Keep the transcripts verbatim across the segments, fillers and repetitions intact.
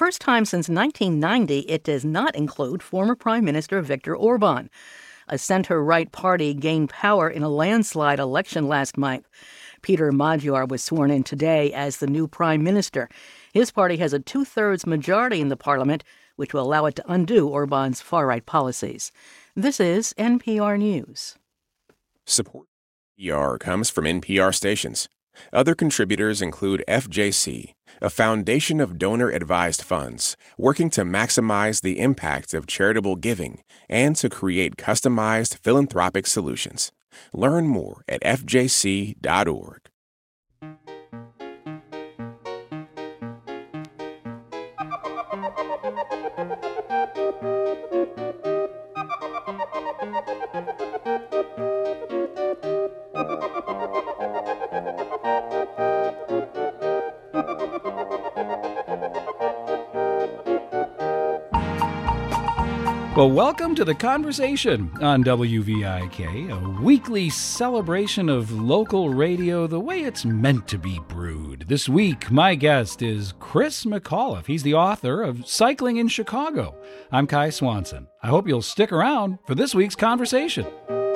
first time since nineteen ninety, it does not include former Prime Minister Viktor Orban. A center-right party gained power in a landslide election last month. Peter Magyar was sworn in today as the new prime minister. His party has a two-thirds majority in the parliament, which will allow it to undo Orban's far-right policies. This is N P R News. Support for N P R comes from N P R stations. Other contributors include F J C, a foundation of donor-advised funds working to maximize the impact of charitable giving and to create customized philanthropic solutions. Learn more at f j c dot org. Well, welcome to The Conversation on W V I K, a weekly celebration of local radio the way it's meant to be brewed. This week, my guest is Chris McAuliffe. He's the author of Cycling in Chicago. I'm Kai Swanson. I hope you'll stick around for this week's conversation.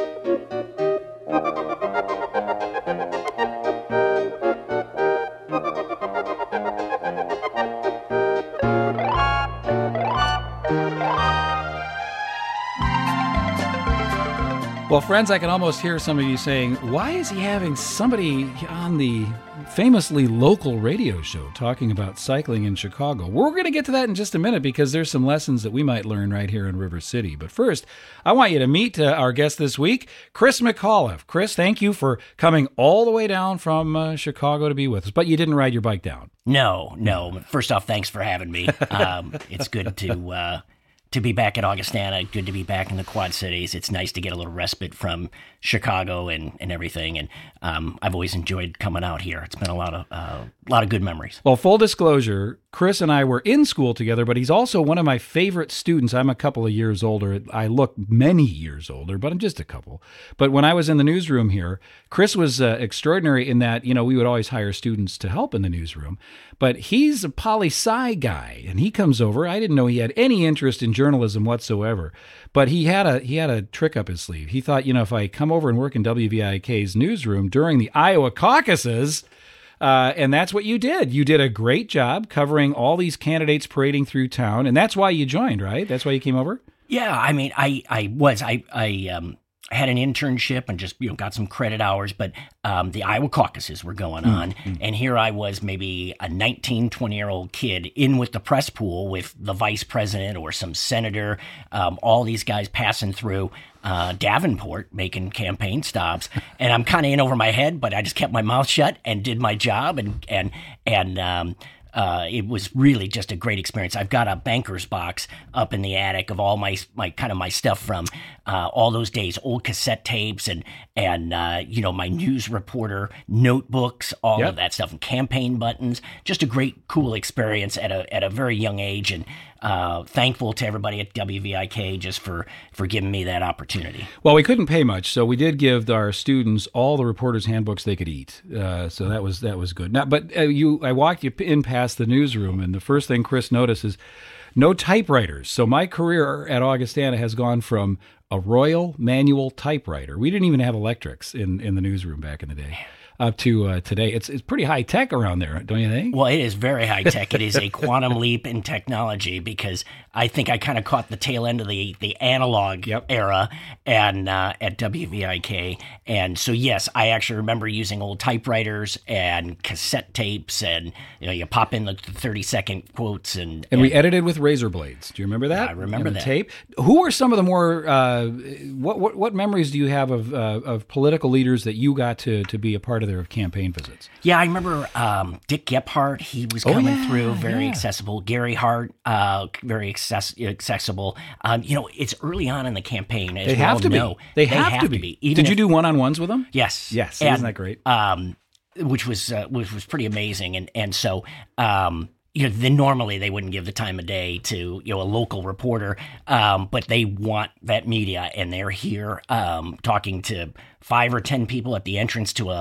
Well, friends, I can almost hear some of you saying, why is he having somebody on the famously local radio show talking about cycling in Chicago? We're going to get to that in just a minute because there's some lessons that we might learn right here in River City. But first, I want you to meet uh, our guest this week, Chris McAuliffe. Chris, thank you for coming all the way down from uh, Chicago to be with us. But you didn't ride your bike down. No, no. First off, thanks for having me. Um, it's good to... Uh, To be back at Augustana, good to be back in the Quad Cities. It's nice to get a little respite from Chicago and, and everything. And um, I've always enjoyed coming out here. It's been a lot of uh, a lot of good memories. Well, full disclosure, Chris and I were in school together, but he's also one of my favorite students. I'm a couple of years older. I look many years older, but I'm just a couple. But when I was in the newsroom here, Chris was uh, extraordinary in that, you know, we would always hire students to help in the newsroom. But he's a poli-sci guy, and he comes over. I didn't know he had any interest in journalism whatsoever, but he had a he had a trick up his sleeve. He thought, you know, if I come over and work in W V I K's newsroom during the Iowa caucuses, uh, and that's what you did. You did a great job covering all these candidates parading through town, and that's why you joined, right? That's why you came over? Yeah, I mean, I I was I I um. I had an internship and just, you know, got some credit hours, but um, the Iowa caucuses were going on. Mm-hmm. And here I was, maybe a nineteen, twenty-year-old kid in with the press pool with the vice president or some senator, um, all these guys passing through uh, Davenport making campaign stops. And I'm kind of in over my head, but I just kept my mouth shut and did my job. And, and, and, um, Uh, it was really just a great experience. I've got a banker's box up in the attic of all my my kind of my stuff from uh, all those days, old cassette tapes and and uh, you know, my news reporter notebooks, all yep. of that stuff, and campaign buttons. Just a great, cool experience at a at a very young age, and uh, thankful to everybody at W V I K just for for giving me that opportunity. Well, we couldn't pay much, so we did give our students all the reporters' handbooks they could eat. Uh, so that was that was good. Now, but uh, you, I walked you in past the newsroom, and the first thing Chris noticed is no typewriters. So my career at Augustana has gone from a Royal manual typewriter. We didn't even have electrics in, in the newsroom back in the day. Up to uh, today. It's it's pretty high tech around there, don't you think? Well, it is very high tech. It is a quantum leap in technology, because I think I kind of caught the tail end of the the analog yep. era and uh, at W V I K. And so, yes, I actually remember using old typewriters and cassette tapes, and you know, you pop in the thirty second quotes, and and, and we edited with razor blades. Do you remember that? I remember and the that tape. Who are some of the more uh, what what what memories do you have of uh, of political leaders that you got to to be a part of their campaign visits? Yeah, I remember um, Dick Gephardt. He was coming oh, yeah, through, very yeah. accessible. accessible. Gary Hart, uh, very access- accessible. Um, you know, it's early on in the campaign. As they we have all to know. be. They, they have, have to to be. be. Even Did if, you do one-on-ones with them? Yes. Yes. And, isn't that great? Um, which was uh, which was pretty amazing, and and so. Um, You know, then normally they wouldn't give the time of day to, you know, a local reporter, um, but they want that media, and they're here um, talking to five or ten people at the entrance to a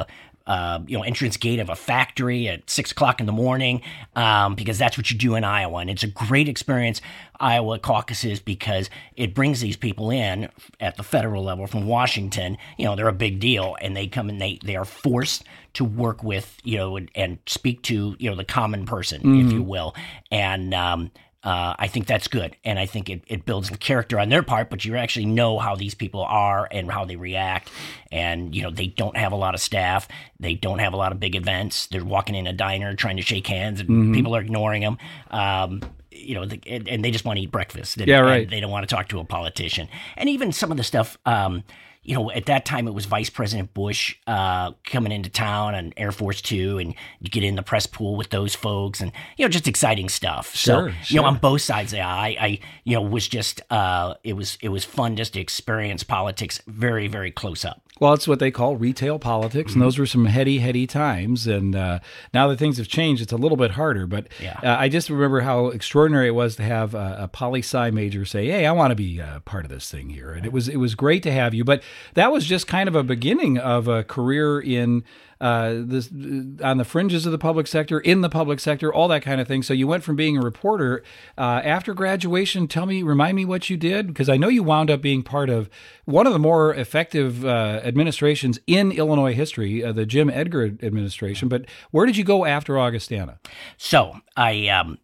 uh, you know, entrance gate of a factory at six o'clock in the morning, um, because that's what you do in Iowa. And it's a great experience, Iowa caucuses, because it brings these people in at the federal level from Washington. You know, they're a big deal, and they come and they, they are forced to work with, you know, and, and speak to, you know, the common person, mm-hmm. if you will. And, um, Uh, I think that's good, and I think it, it builds the character on their part, but you actually know how these people are and how they react, and, you know, they don't have a lot of staff. They don't have a lot of big events. They're walking in a diner trying to shake hands, and mm-hmm. people are ignoring them, um, you know, the, and, and they just want to eat breakfast. And, yeah, right. And they don't want to talk to a politician. And even some of the stuff, um, you know, at that time it was Vice President Bush uh, coming into town on Air Force Two, and you get in the press pool with those folks, and, you know, just exciting stuff. Sure, so, sure. you know, on both sides of the aisle, I, I, you know, was just, uh, it was, it was fun just to experience politics very, very close up. Well, it's what they call retail politics, and those were some heady, heady times. And uh, now that things have changed, it's a little bit harder. But yeah. uh, I just remember how extraordinary it was to have a, a poli-sci major say, "Hey, I want to be uh, part of this thing here." And it was it was great to have you. But that was just kind of a beginning of a career in uh, this on the fringes of the public sector, in the public sector, all that kind of thing. So you went from being a reporter uh, after graduation. Tell me, remind me what you did, because I know you wound up being part of one of the more effective uh, administrations in Illinois history, uh, the Jim Edgar administration. But where did you go after Augustana? So I um,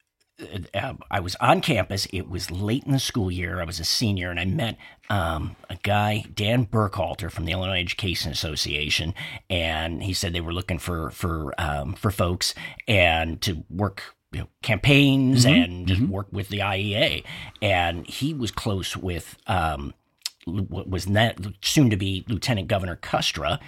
uh, I was on campus. It was late in the school year. I was a senior, and I met um, a guy, Dan Burkhalter, from the Illinois Education Association, and he said they were looking for for um, for folks and to work, you know, campaigns mm-hmm. and just mm-hmm. work with the I E A. And he was close with um, what was net, soon to be Lieutenant Governor Kustra,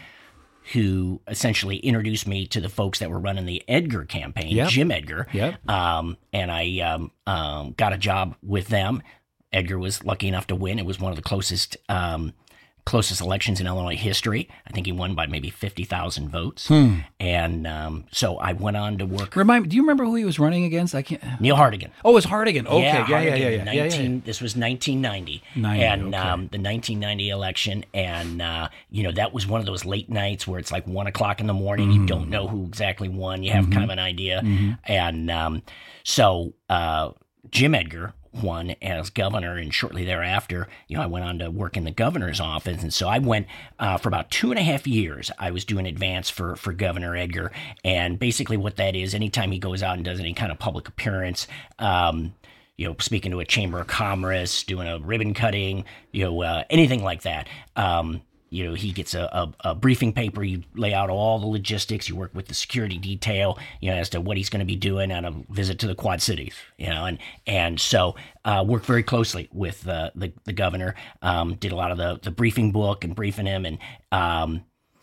who essentially introduced me to the folks that were running the Edgar campaign, yep. Jim Edgar. Yep. Um, and I um, um, got a job with them. Edgar was lucky enough to win. It was one of the closest um, closest elections in Illinois history. I think he won by maybe fifty thousand votes. Hmm. And um, so I went on to work. Remind me, do you remember who he was running against? I can't. Neil Hartigan. Oh, it was Hartigan. Okay. Yeah, Yeah, Hartigan, yeah, yeah, yeah. nineteen, yeah, yeah. This was nineteen ninety. ninety and okay. um, the nineteen ninety election. And, uh, you know, that was one of those late nights where it's like one o'clock in the morning. Mm-hmm. You don't know who exactly won. You have mm-hmm. kind of an idea. Mm-hmm. And um, so uh, Jim Edgar won as governor, and shortly thereafter, you know, I went on to work in the governor's office. And so I went uh, for about two and a half years. I was doing advance for for Governor Edgar, and basically what that is, anytime he goes out and does any kind of public appearance, um, you know, speaking to a chamber of commerce, doing a ribbon cutting, you know, uh, anything like that. Um, You know, he gets a, a, a briefing paper. You lay out all the logistics. You work with the security detail, you know, as to what he's going to be doing on a visit to the Quad Cities, you know, and and so uh, worked very closely with uh, the the governor. Um, did a lot of the the briefing book and briefing him, and um,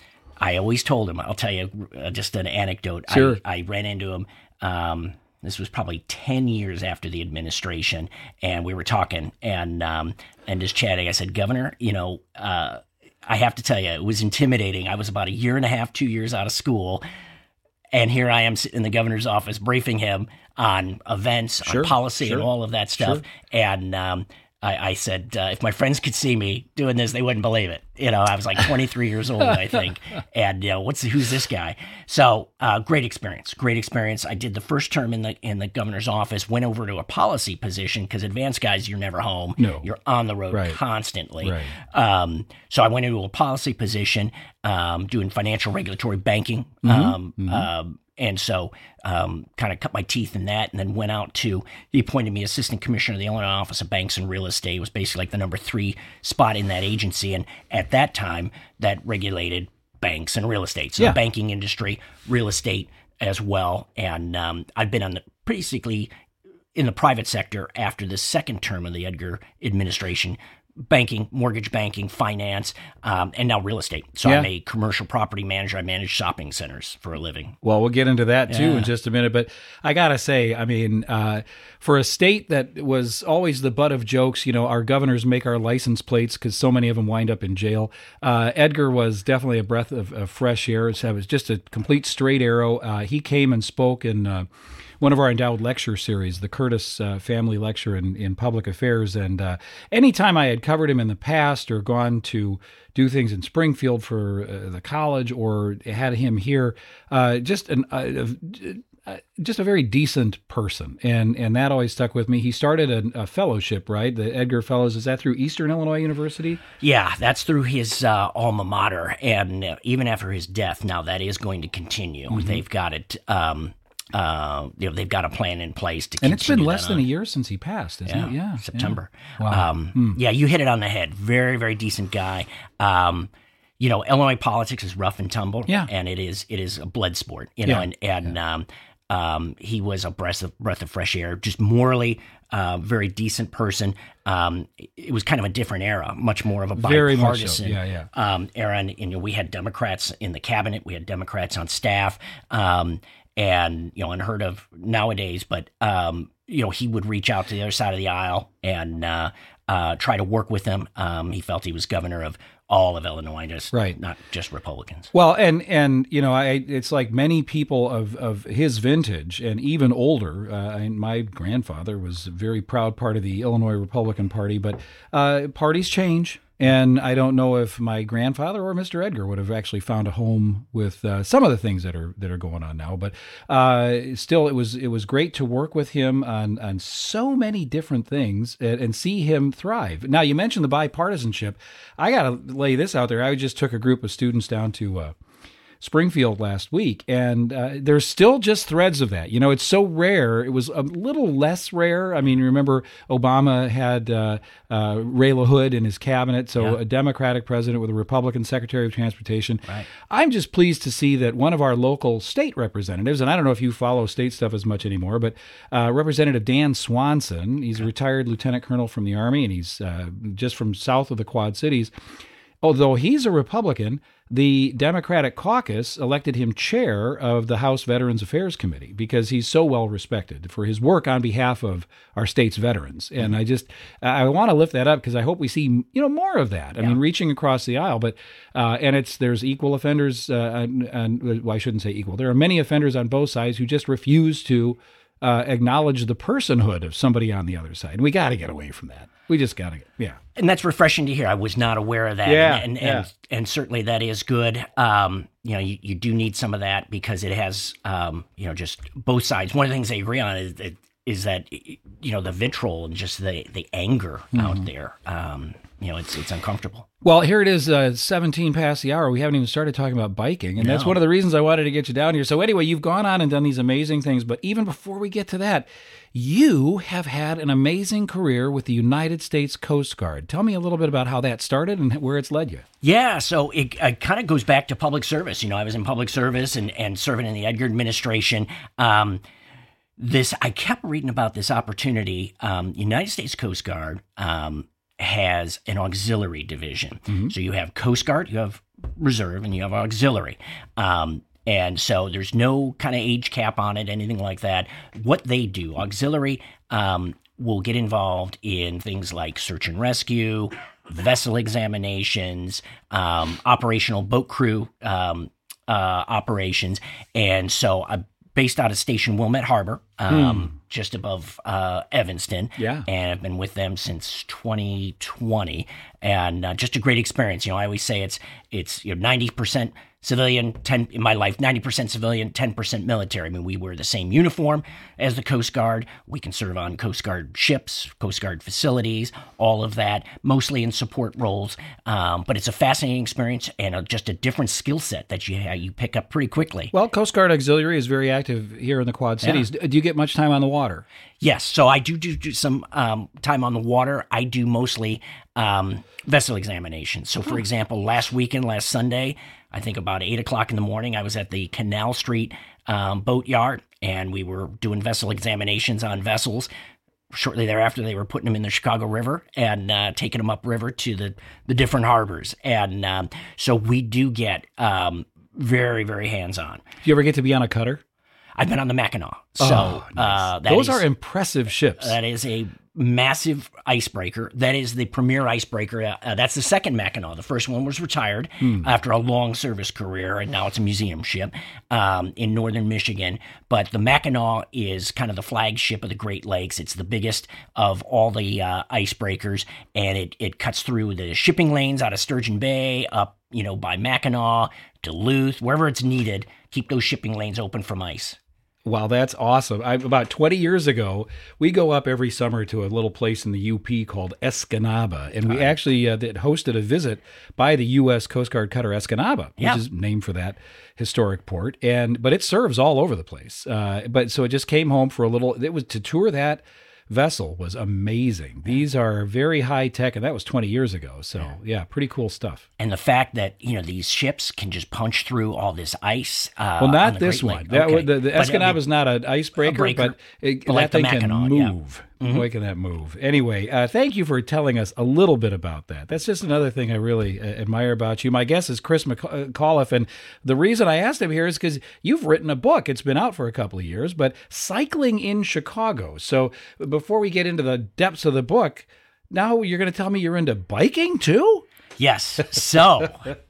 I always told him. I'll tell you uh, just an anecdote. Sure. I, I ran into him. Um, This was probably ten years after the administration, and we were talking and um, and just chatting. I said, Governor, you know. Uh, I have to tell you, it was intimidating. I was about a year and a half, two years out of school, and here I am sitting in the governor's office briefing him on events, sure, on policy, sure, and all of that stuff. Sure. And um, I, I said, uh, if my friends could see me doing this, they wouldn't believe it. You know, I was like twenty-three years old, I think. And, you know, what's who's this guy? So uh, great experience, great experience. I did the first term in the in the governor's office, went over to a policy position, because advanced guys, you're never home. No. You're on the road right. constantly. Right. Um, so I went into a policy position, um, doing financial regulatory banking. Mm-hmm. Um, mm-hmm. Um, and so um, kind of cut my teeth in that, and then went out to, he appointed me assistant commissioner of the Illinois Office of Banks and Real Estate. It was basically like the number three spot in that agency. And at that time, that regulated banks and real estate. So yeah. the banking industry, real estate as well. And um, I've been on the basically in the private sector after the second term of the Edgar administration, banking, mortgage banking, finance, um, and now real estate. So yeah. I'm a commercial property manager. I manage shopping centers for a living. Well, we'll get into that too yeah. in just a minute. But I got to say, I mean, uh, for a state that was always the butt of jokes, you know, our governors make our license plates because so many of them wind up in jail. Uh, Edgar was definitely a breath of, of fresh air. It was just a complete straight arrow. Uh, he came and spoke in uh, one of our endowed lecture series, the Curtis uh, Family Lecture in, in Public Affairs. And uh, anytime I had covered him in the past or gone to do things in Springfield for uh, the college or had him here, uh, just an uh, uh, just a very decent person, and and that always stuck with me. He started a, a fellowship, right? The Edgar Fellows. Is that through Eastern Illinois University? Yeah, that's through his uh, alma mater, and uh, even after his death, now that is going to continue. Mm-hmm. They've got it. Um, uh, you know, they've got a plan in place to. And it's been continue less that than on. a year since he passed, isn't Yeah, it? Yeah, September. Yeah. Wow. Um, Hmm. Yeah, you hit it on the head. Very, very decent guy. Um, you know, Illinois politics is rough and tumble. Yeah. and it is it is a blood sport. You know, Yeah. and and. Yeah. Um, Um, he was a breath of breath of fresh air, just morally, uh, very decent person. Um, it was kind of a different era, much more of a Very much so. bipartisan Yeah, yeah. Um, era. And, and, you know, we had Democrats in the cabinet, we had Democrats on staff, um, and you know, unheard of nowadays. But um, you know, he would reach out to the other side of the aisle and uh, uh, try to work with them. Um, he felt he was governor of all of Illinois, just Right. not just Republicans. Well, and and you know, I it's like many people of, of his vintage and even older. Uh, I, my grandfather was a very proud part of the Illinois Republican Party, but uh, parties change. And I don't know if my grandfather or Mister Edgar would have actually found a home with uh, some of the things that are that are going on now. But uh, still, it was it was great to work with him on on so many different things and, and see him thrive. Now, you mentioned the bipartisanship. I got to lay this out there. I just took a group of students down to uh, Springfield last week, and uh, there's still just threads of that. You know, it's so rare. It was a little less rare. I mean, remember Obama had uh, uh, Ray LaHood in his cabinet, so Yeah. a Democratic president with a Republican Secretary of Transportation. Right. I'm just pleased to see that one of our local state representatives, and I don't know if you follow state stuff as much anymore, but uh, Representative Dan Swanson, he's a retired lieutenant colonel from the Army, and he's uh, just from south of the Quad Cities. Although he's a Republican, the Democratic caucus elected him chair of the House Veterans Affairs Committee because he's so well respected for his work on behalf of our state's veterans. And mm-hmm. I just, I want to lift that up because I hope we see, you know, more of that. I yeah. mean, reaching across the aisle, but, uh, and it's, there's equal offenders, uh, and, and well, I shouldn't say equal. There are many offenders on both sides who just refuse to uh, acknowledge the personhood of somebody on the other side. And we got to get away from that. We just got to get, yeah. And that's refreshing to hear. I was not aware of that. Yeah, and, and, yeah. and, and certainly that is good. Um, you know, you, you do need some of that because it has, um, you know, just both sides. One of the things I agree on is that, is that you know, the vitriol and just the, the anger mm-hmm. out there. Um, you know, it's it's uncomfortable. Well, here it is, uh, seventeen past the hour. We haven't even started talking about biking, and no. that's one of the reasons I wanted to get you down here. So anyway, you've gone on and done these amazing things, but even before we get to that, you have had an amazing career with the United States Coast Guard. Tell me a little bit about how that started and where it's led you. Yeah, so it, it kind of goes back to public service. You know, I was in public service and, and serving in the Edgar administration. Um, this I kept reading about this opportunity. Um, United States Coast Guard um, has an auxiliary division. Mm-hmm. So you have Coast Guard, you have Reserve, and you have auxiliary. Um, and so there's no kind of age cap on it, anything like that. What they do, auxiliary um, will get involved in things like search and rescue, vessel examinations, um, operational boat crew um, uh, operations. And so I'm based out of Station Wilmette Harbor, um, hmm. just above uh, Evanston. Yeah. And I've been with them since twenty twenty, and uh, just a great experience. You know, I always say it's it's you know ninety percent civilian, ten in my life, ninety percent civilian, ten percent military. I mean, we wear the same uniform as the Coast Guard. We can serve on Coast Guard ships, Coast Guard facilities, all of that, mostly in support roles. Um, but it's a fascinating experience and a, just a different skill set that you you pick up pretty quickly. Well, Coast Guard Auxiliary is very active here in the Quad Cities. Yeah. Do you get much time on the water? Yes. So I do do, do some um, time on the water. I do mostly um, vessel examinations. So, for oh. example, last weekend, last Sunday, I think about eight o'clock in the morning, I was at the Canal Street um, boat yard, and we were doing vessel examinations on vessels. Shortly thereafter, they were putting them in the Chicago River and uh, taking them upriver to the, the different harbors. And um, so we do get um, very, very hands-on. Do you ever get to be on a cutter? I've been on the Mackinac. So oh, nice. uh, that those is, are impressive ships. That is a massive icebreaker. That is the premier icebreaker. Uh, that's the second Mackinac. The first one was retired hmm. after a long service career, and now it's a museum ship um, in northern Michigan. But the Mackinac is kind of the flagship of the Great Lakes. It's the biggest of all the uh, icebreakers, and it, it cuts through the shipping lanes out of Sturgeon Bay, up you know by Mackinac, Duluth, wherever it's needed. Keep those shipping lanes open from ice. Wow, that's awesome. I, about twenty years ago, we go up every summer to a little place in the U P called Escanaba, and we actually uh, hosted a visit by the U S Coast Guard cutter Escanaba, which yep. is named for that historic port. And but it serves all over the place. Uh, but so it just came home for a little. It was to tour that vessel was amazing. These are very high tech, and that was twenty years ago. So yeah, yeah pretty cool stuff. And the fact that you know these ships can just punch through all this ice. Uh, well, not on this Great one. Lake. That, okay. the the Escanaba is not an icebreaker, but it, but like that thing the can Mackinac, move. Yeah. Mm-hmm. Boy, can that move. Anyway, uh, thank you for telling us a little bit about that. That's just another thing I really uh, admire about you. My guest is Chris McAuliffe, and the reason I asked him here is because you've written a book. It's been out for a couple of years, but Cycling in Chicago. So before we get into the depths of the book, now you're going to tell me you're into biking too? Yes. So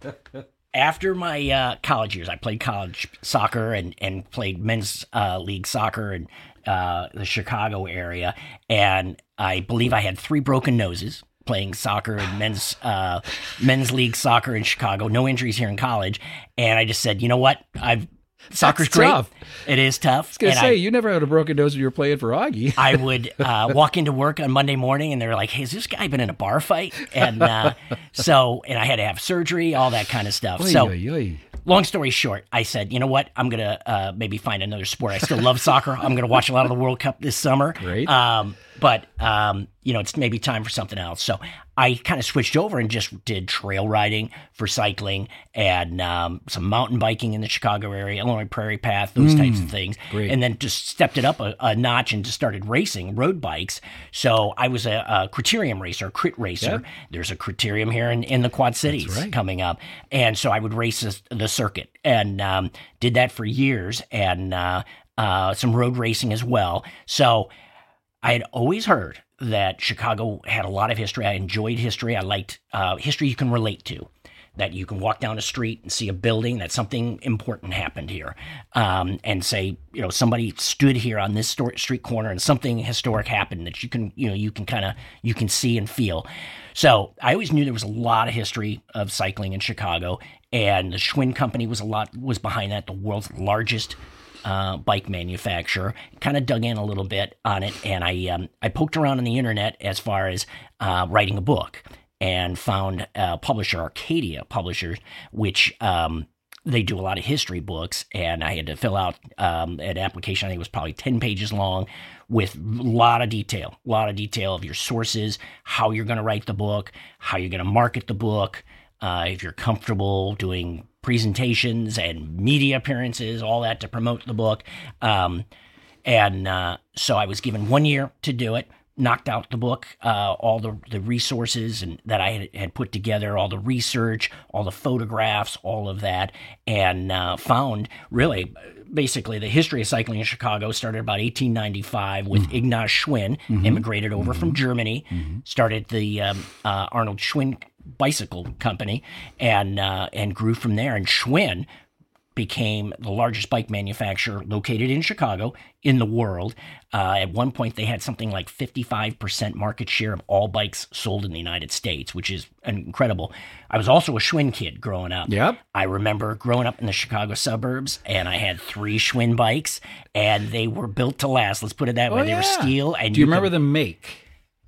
after my uh, college years, I played college soccer and, and played men's uh, league soccer and uh, the Chicago area. And I believe I had three broken noses playing soccer and men's uh, men's league soccer in Chicago. No injuries here in college. And I just said, you know what? I've Soccer's That's great. Tough. It is tough. I was going to say, I, you never had a broken nose when you were playing for Augie. I would uh, walk into work on Monday morning, and they're like, hey, has this guy been in a bar fight? And uh, so, and I had to have surgery, all that kind of stuff. Oy, so, oy, oy. long story short, I said, you know what? I'm going to uh, maybe find another sport. I still love soccer. I'm going to watch a lot of the World Cup this summer. Great. Um, but, um, you know, it's maybe time for something else. So I kind of switched over and just did trail riding for cycling and um, some mountain biking in the Chicago area, Illinois Prairie Path, those mm, types of things. Great. And then just stepped it up a, a notch and just started racing road bikes. So I was a, a criterium racer, a crit racer. Yep. There's a criterium here in, in the Quad Cities right. coming up. And so I would race this, the circuit and um, did that for years and uh, uh, some road racing as well. So I had always heard that Chicago had a lot of history. I enjoyed history. I liked uh, history you can relate to, that you can walk down a street and see a building, that something important happened here, um, and say, you know, somebody stood here on this street corner and something historic happened that you can, you know, you can kind of, you can see and feel. So I always knew there was a lot of history of cycling in Chicago, and the Schwinn Company was a lot, was behind that, the world's largest Uh, bike manufacturer. Kind of dug in a little bit on it, and I um, I poked around on the internet as far as uh, writing a book, and found a publisher, Arcadia Publishers, which um, they do a lot of history books, and I had to fill out um, an application. I think it was probably ten pages long, with a lot of detail, a lot of detail of your sources, how you're going to write the book, how you're going to market the book, uh, if you're comfortable doing presentations and media appearances, all that to promote the book. Um, and uh, so I was given one year to do it, knocked out the book, uh, all the, the resources and that I had, had put together, all the research, all the photographs, all of that, and uh, found really basically the history of cycling in Chicago started about eighteen ninety-five with mm-hmm. Ignaz Schwinn, mm-hmm. immigrated over mm-hmm. from Germany, mm-hmm. started the um, uh, Arnold Schwinn bicycle company, and uh, and grew from there. And Schwinn became the largest bike manufacturer located in Chicago in the world. Uh, at one point, they had something like fifty-five percent market share of all bikes sold in the United States, which is incredible. I was also a Schwinn kid growing up. Yep. I remember growing up in the Chicago suburbs, and I had three Schwinn bikes, and they were built to last. Let's put it that way. Oh, they yeah. were steel. And Do you, you remember could, the make?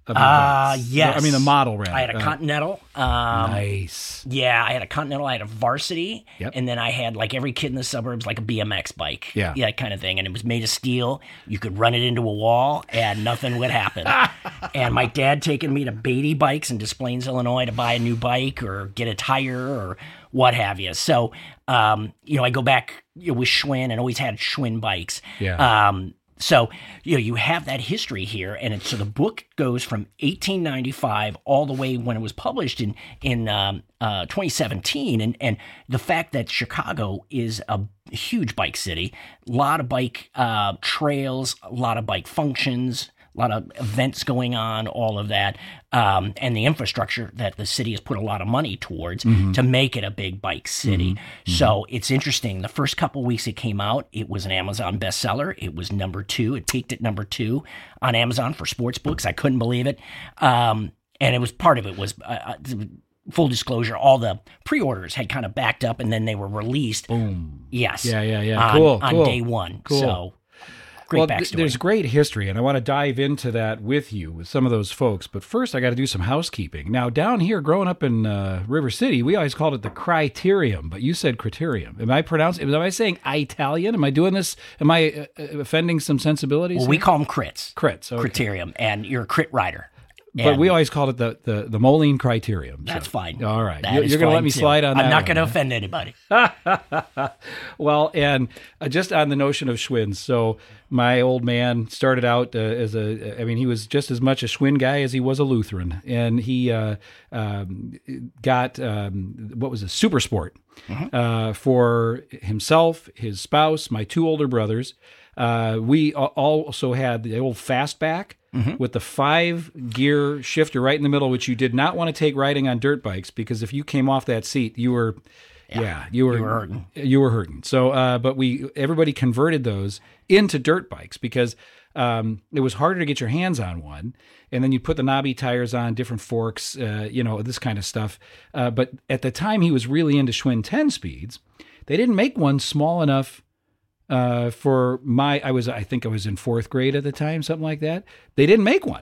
Uh, yes. I mean, the model, rather. I had a uh, Continental. Um, nice. Yeah, I had a Continental. I had a Varsity. Yep. And then I had, like every kid in the suburbs, like a B M X bike. Yeah. Yeah, kind of thing. And it was made of steel. You could run it into a wall, and nothing would happen. And my dad taking me to Beatty Bikes in Des Plaines, Illinois, to buy a new bike or get a tire or what have you. So, um, you know, I go back you know, with Schwinn and always had Schwinn bikes. Yeah. Um, So, you know, you have that history here, and it, so the book goes from eighteen ninety-five all the way when it was published in in um, uh, twenty seventeen, and and the fact that Chicago is a huge bike city, a lot of bike uh, trails, a lot of bike functions, a lot of events going on, all of that, um, and the infrastructure that the city has put a lot of money towards mm-hmm. to make it a big bike city. Mm-hmm. So it's interesting. The first couple weeks it came out, it was an Amazon bestseller. It was number two. It peaked at number two on Amazon for sports books. I couldn't believe it. Um, and it was part of it was uh, full disclosure. All the pre-orders had kind of backed up, and then they were released. Boom. Yes. Yeah, yeah, yeah. On, cool. on cool. day one. Cool. So. Great well, backstory. th- there's great history, and I want to dive into that with you, with some of those folks. But first, I got to do some housekeeping. Now, down here, growing up in uh, River City, we always called it the Criterium, but you said Criterium. Am I pronouncing? Am I saying Italian? Am I doing this? Am I uh, offending some sensibilities? Well, we call them crits. Crits. Okay. Criterium, and you're a crit rider. But and we always called it the the, the Moline Criterium. That's so. fine. All right. That You're, you're going to let me too. slide on that. I'm not going to one, offend anybody. Well, and uh, just on the notion of Schwinn's, so my old man started out uh, as a, I mean, he was just as much a Schwinn guy as he was a Lutheran. And he uh, um, got, um, what was it, Super Sport mm-hmm. uh, for himself, his spouse, my two older brothers. Uh, we also had the old Fastback mm-hmm. with the five-gear shifter right in the middle, which you did not want to take riding on dirt bikes, because if you came off that seat, you were, yeah, yeah you were, you were hurting. You were hurting. So, uh, but we everybody converted those into dirt bikes because um, it was harder to get your hands on one, and then you put the knobby tires on, different forks, uh, you know, this kind of stuff. Uh, but at the time, he was really into Schwinn ten speeds. They didn't make one small enough. Uh, for my, I was, I think I was in fourth grade at the time, something like that. They didn't make one.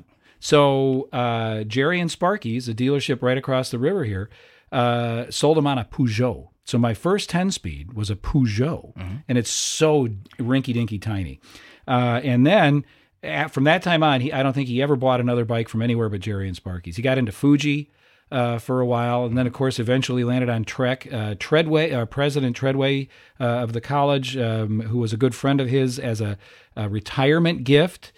So uh, Jerry and Sparky's, a dealership right across the river here, uh, sold them on a Peugeot. So my first ten-speed was a Peugeot, mm-hmm. and it's so rinky-dinky tiny. Uh, and then at, from that time on, he, I don't think he ever bought another bike from anywhere but Jerry and Sparky's. He got into Fuji Uh, for a while, and then, of course, eventually landed on Trek. Uh, Treadway, uh, President Treadway uh, of the college, um, who was a good friend of his, as a, a retirement gift,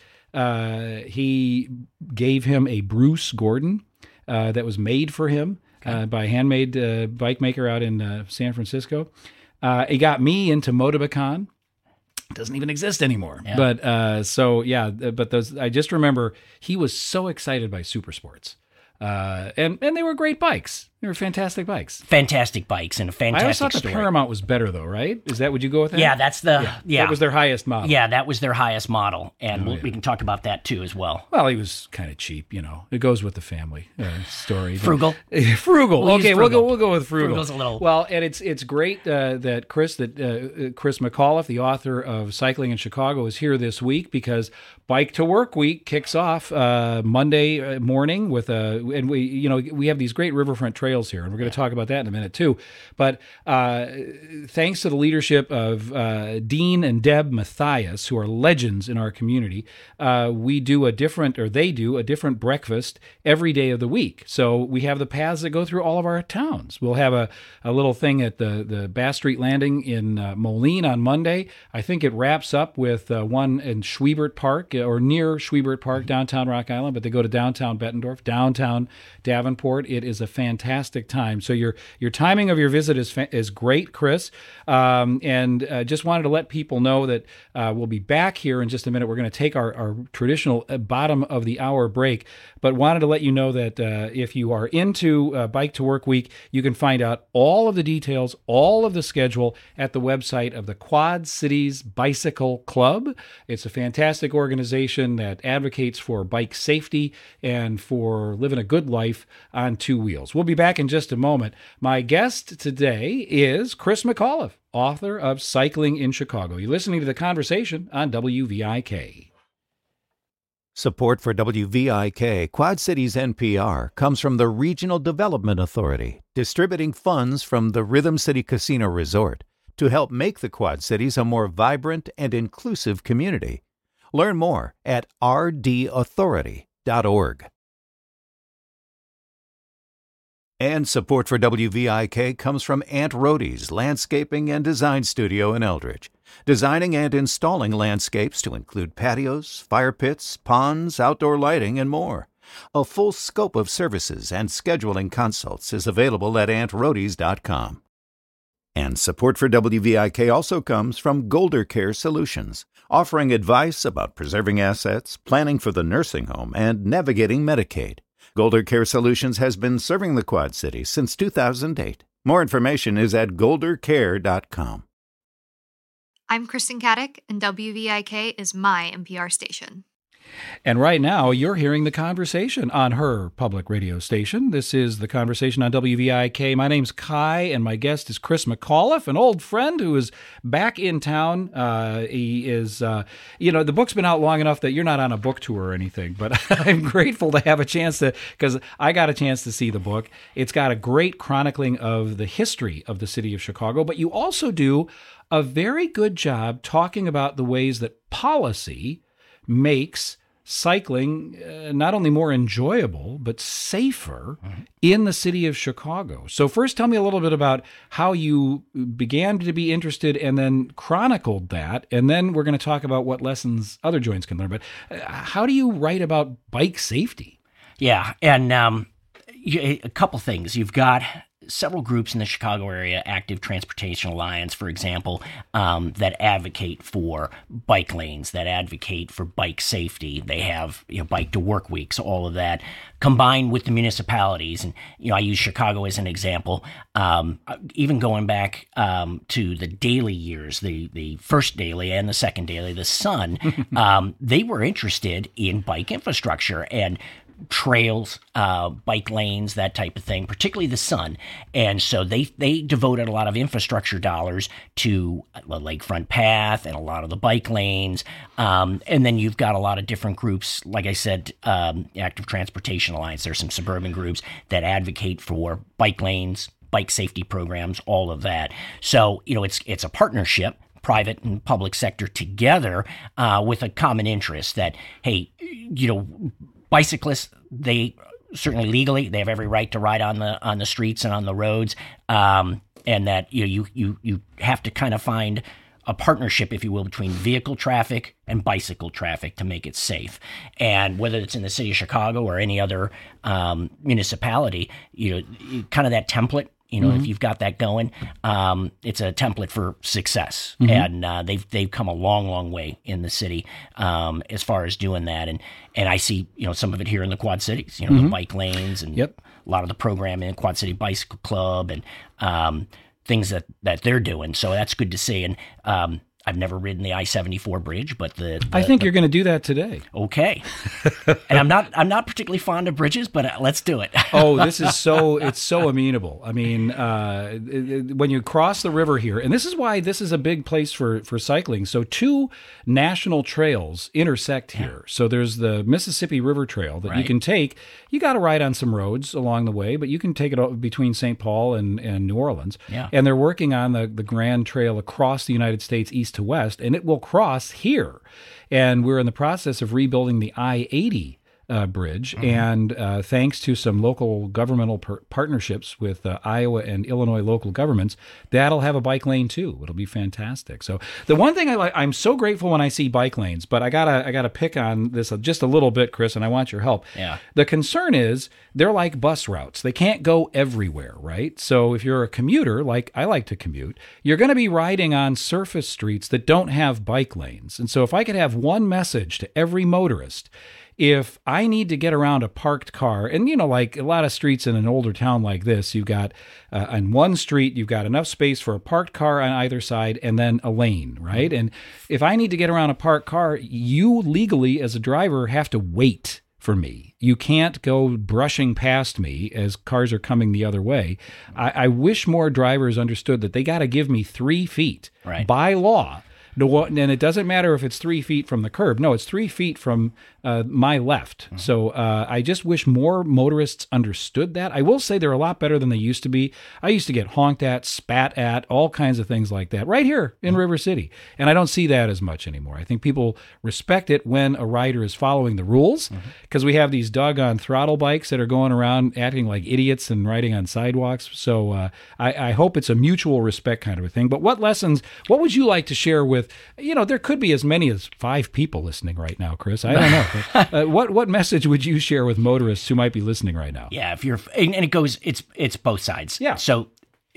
uh, he gave him a Bruce Gordon uh, that was made for him okay. uh, by a handmade uh, bike maker out in uh, San Francisco. Uh, he got me into Motobacan. Doesn't even exist anymore. Yeah. But uh, so, yeah, but those I just remember he was so excited by Super Sports. Uh, and, and they were great bikes. They were fantastic bikes. Fantastic bikes and a fantastic I always thought story. the Paramount was better, though, right? Is that, would you go with that? Yeah, that's the, yeah. yeah. That was their highest model. Yeah, that was their highest model. And oh, we'll, yeah. we can talk about that, too, as well. Well, he was kind of cheap, you know. It goes with the family uh, story. Frugal? frugal. We'll okay, frugal. we'll go We'll go with frugal. Frugal's a little... Well, and it's it's great uh, that Chris, that uh, Chris McAuliffe, the author of Cycling in Chicago, is here this week, because Bike to Work Week kicks off uh, Monday morning with a, and we, you know, we have these great riverfront trails here, and we're going to talk about that in a minute too. But uh, thanks to the leadership of uh, Dean and Deb Mathias, who are legends in our community, uh, we do a different, or they do a different breakfast every day of the week. So we have the paths that go through all of our towns. We'll have a, a little thing at the, the Bass Street Landing in uh, Moline on Monday. I think it wraps up with uh, one in Schwiebert Park, or near Schwiebert Park, downtown Rock Island, but they go to downtown Bettendorf, downtown Davenport. It is a fantastic time. So your your timing of your visit is fa- is great, Chris. Um, and uh, just wanted to let people know that uh, we'll be back here in just a minute. We're going to take our, our traditional bottom of the hour break, but wanted to let you know that uh, if you are into uh, Bike to Work Week, you can find out all of the details, all of the schedule at the website of the Quad Cities Bicycle Club. It's a fantastic organization that advocates for bike safety and for living a good life on two wheels. We'll be back in just a moment. My guest today is Chris McAuliffe, author of Cycling in Chicago. You're listening to The Conversation on W V I K. Support for W V I K, Quad Cities N P R, comes from the Regional Development Authority, distributing funds from the Rhythm City Casino Resort to help make the Quad Cities a more vibrant and inclusive community. Learn more at r d authority dot org. And support for W V I K comes from Aunt Rhodey's Landscaping and Design Studio in Eldridge, designing and installing landscapes to include patios, fire pits, ponds, outdoor lighting, and more. A full scope of services and scheduling consults is available at aunt rhodeys dot com. And support for W V I K also comes from Golder Care Solutions, offering advice about preserving assets, planning for the nursing home, and navigating Medicaid. Golder Care Solutions has been serving the Quad Cities since two thousand eight. More information is at golder care dot com. I'm Kristen Caddick, and W V I K is my N P R station. And right now, you're hearing The Conversation on her public radio station. This is The Conversation on W V I K. My name's Kai, and my guest is Chris McAuliffe, an old friend who is back in town. Uh, he is, uh, you know, the book's been out long enough that you're not on a book tour or anything, but I'm grateful to have a chance to, because I got a chance to see the book. It's got a great chronicling of the history of the city of Chicago, but you also do a very good job talking about the ways that policy makes cycling uh, not only more enjoyable, but safer mm-hmm. in the city of Chicago. So first, tell me a little bit about how you began to be interested and then chronicled that. And then we're going to talk about what lessons other joints can learn. But uh, how do you write about bike safety? Yeah, and um, a couple things. You've got several groups in the Chicago area, Active Transportation Alliance, for example, um, that advocate for bike lanes, that advocate for bike safety. They have, you know, bike to work weeks, all of that, combined with the municipalities. And, you know, I use Chicago as an example. Um, even going back um, to the Daley years, the, the first Daley and the second Daley, the Sun, um, they were interested in bike infrastructure and trails, uh, bike lanes, that type of thing, particularly the Sun. And so they they devoted a lot of infrastructure dollars to the Lakefront Path and a lot of the bike lanes. Um, and then you've got a lot of different groups, like I said, um, Active Transportation Alliance. There's some suburban groups that advocate for bike lanes, bike safety programs, all of that. So, you know, it's it's a partnership, private and public sector together, uh, with a common interest that, hey, you know, bicyclists, they certainly legally, they have every right to ride on the on the streets and on the roads, um, and that you know, you you you have to kind of find a partnership, if you will, between vehicle traffic and bicycle traffic to make it safe. And whether it's in the city of Chicago or any other um, municipality, you know, kind of that template. You know, mm-hmm. if you've got that going, um, it's a template for success, mm-hmm. and uh, they've they've come a long, long way in the city um, as far as doing that. And and I see, you know, some of it here in the Quad Cities. You know, mm-hmm. the bike lanes and yep. a lot of the programming, Quad City Bicycle Club, and um, things that, that they're doing. So that's good to see. And um, I've never ridden the I seventy-four bridge, but the, the I think the, you're going to do that today. Okay, and I'm not I'm not particularly fond of bridges, but uh, let's do it. Oh, this is so it's so amenable. I mean, uh, it, it, when you cross the river here, and this is why this is a big place for for cycling. So two national trails intersect here. Yeah. So there's the Mississippi River Trail that right. you can take. You got to ride on some roads along the way, but you can take it between Saint Paul and, and New Orleans. Yeah. And they're working on the the Grand Trail across the United States, east to west, and it will cross here. And we're in the process of rebuilding the I eighty uh, bridge, mm-hmm. and uh, thanks to some local governmental per- partnerships with uh, Iowa and Illinois local governments, that'll have a bike lane too. It'll be fantastic. So the one thing I like, I'm so grateful when I see bike lanes, but I gotta I gotta pick on this just a little bit, Chris, and I want your help. Yeah. The concern is they're like bus routes; they can't go everywhere, right? So if you're a commuter, like I like to commute, you're going to be riding on surface streets that don't have bike lanes. And so if I could have one message to every motorist, if I need to get around a parked car, and, you know, like a lot of streets in an older town like this, you've got uh, on one street, you've got enough space for a parked car on either side and then a lane, right? And if I need to get around a parked car, you legally as a driver have to wait for me. You can't go brushing past me as cars are coming the other way. I, I wish more drivers understood that they got to give me three feet right. by law. No, and it doesn't matter if it's three feet from the curb. No, it's three feet from uh, my left. Mm-hmm. So uh, I just wish more motorists understood that. I will say they're a lot better than they used to be. I used to get honked at, spat at, all kinds of things like that right here in mm-hmm. River City. And I don't see that as much anymore. I think people respect it when a rider is following the rules, because mm-hmm. we have these doggone throttle bikes that are going around acting like idiots and riding on sidewalks. So uh, I, I hope it's a mutual respect kind of a thing. But what lessons, what would you like to share with, you know, there could be as many as five people listening right now, Chris. I don't know. But, uh, what what message would you share with motorists who might be listening right now? Yeah, if you're, and it goes, it's it's both sides. Yeah. So